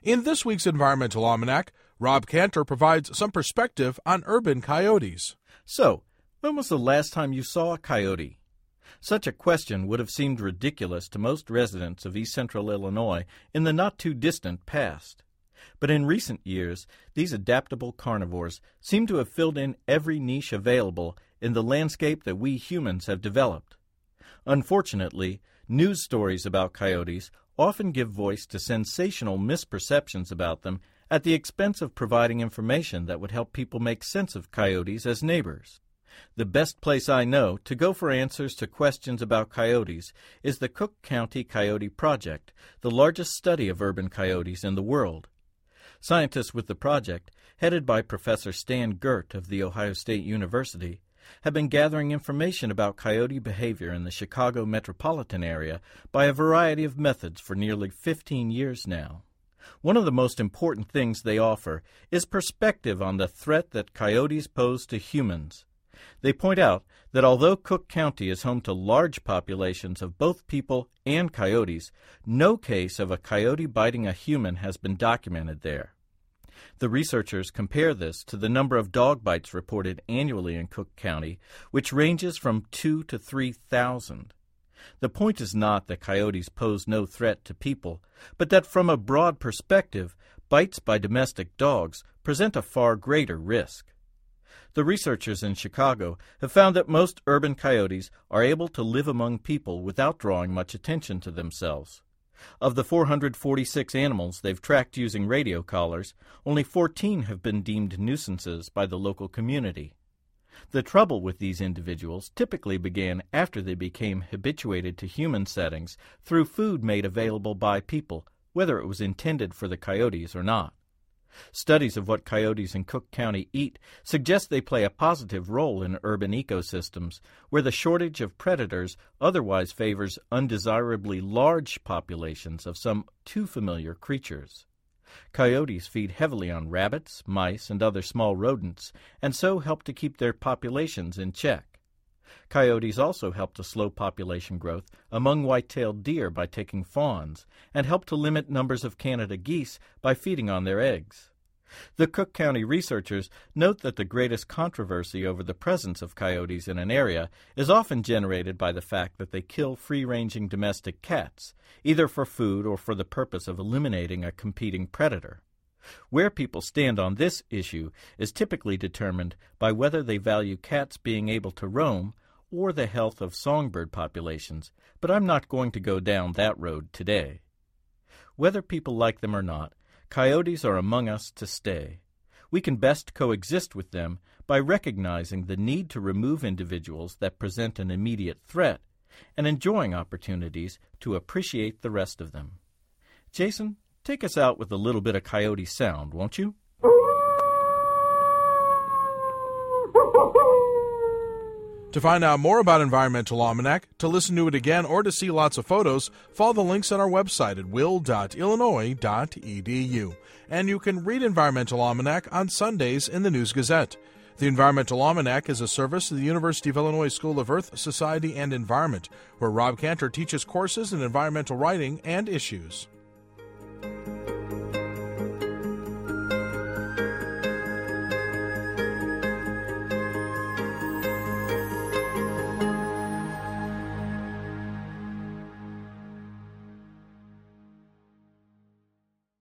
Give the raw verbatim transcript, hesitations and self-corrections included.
In this week's Environmental Almanac, Rob Cantor provides some perspective on urban coyotes. So, when was the last time you saw a coyote? Such a question would have seemed ridiculous to most residents of East Central Illinois in the not-too-distant past. But in recent years, these adaptable carnivores seem to have filled in every niche available in the landscape that we humans have developed. Unfortunately, news stories about coyotes often give voice to sensational misperceptions about them at the expense of providing information that would help people make sense of coyotes as neighbors. The best place I know to go for answers to questions about coyotes is the Cook County Coyote Project, the largest study of urban coyotes in the world. Scientists with the project, headed by Professor Stan Gert of The Ohio State University, have been gathering information about coyote behavior in the Chicago metropolitan area by a variety of methods for nearly fifteen years now. One of the most important things they offer is perspective on the threat that coyotes pose to humans. They point out that although Cook County is home to large populations of both people and coyotes, no case of a coyote biting a human has been documented there. The researchers compare this to the number of dog bites reported annually in Cook County, which ranges from two to three thousand. The point is not that coyotes pose no threat to people, but that from a broad perspective, bites by domestic dogs present a far greater risk. The researchers in Chicago have found that most urban coyotes are able to live among people without drawing much attention to themselves. Of the four hundred forty-six animals they've tracked using radio collars, only fourteen have been deemed nuisances by the local community. The trouble with these individuals typically began after they became habituated to human settings through food made available by people, whether it was intended for the coyotes or not. Studies of what coyotes in Cook County eat suggest they play a positive role in urban ecosystems, where the shortage of predators otherwise favors undesirably large populations of some too familiar creatures. Coyotes feed heavily on rabbits, mice, and other small rodents, and so help to keep their populations in check. Coyotes also help to slow population growth among white-tailed deer by taking fawns, and help to limit numbers of Canada geese by feeding on their eggs. The Cook County researchers note that the greatest controversy over the presence of coyotes in an area is often generated by the fact that they kill free-ranging domestic cats, either for food or for the purpose of eliminating a competing predator. Where people stand on this issue is typically determined by whether they value cats being able to roam or the health of songbird populations, but I'm not going to go down that road today. Whether people like them or not, coyotes are among us to stay. We can best coexist with them by recognizing the need to remove individuals that present an immediate threat and enjoying opportunities to appreciate the rest of them. Jason, take us out with a little bit of coyote sound, won't you? To find out more about Environmental Almanac, to listen to it again, or to see lots of photos, follow the links on our website at will dot illinois dot e d u. And you can read Environmental Almanac on Sundays in the News Gazette. The Environmental Almanac is a service of the University of Illinois School of Earth, Society, and Environment, where Rob Cantor teaches courses in environmental writing and issues.